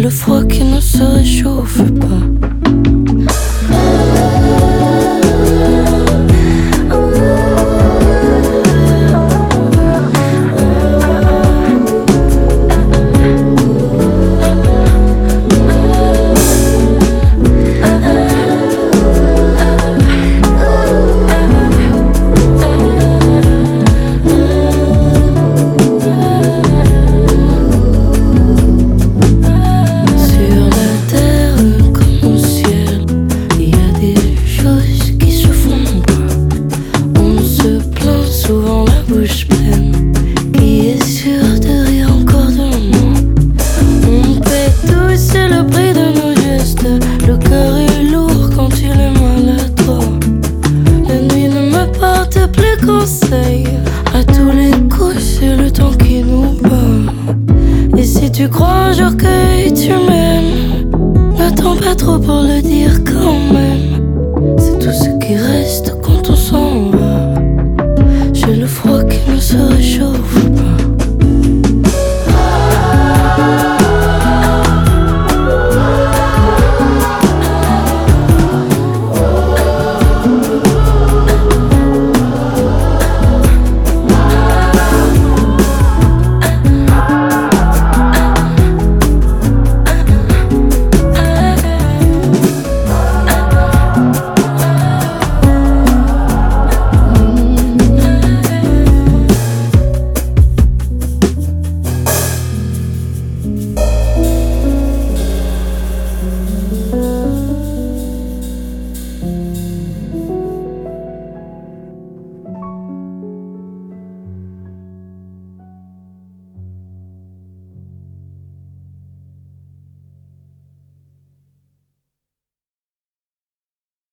le froid qui ne se réchauffe pas. À tous les coups, c'est le temps qui nous bat. Et si tu crois un jour que tu m'aimes, n'attends pas trop pour le dire quand même. C'est tout ce qui reste.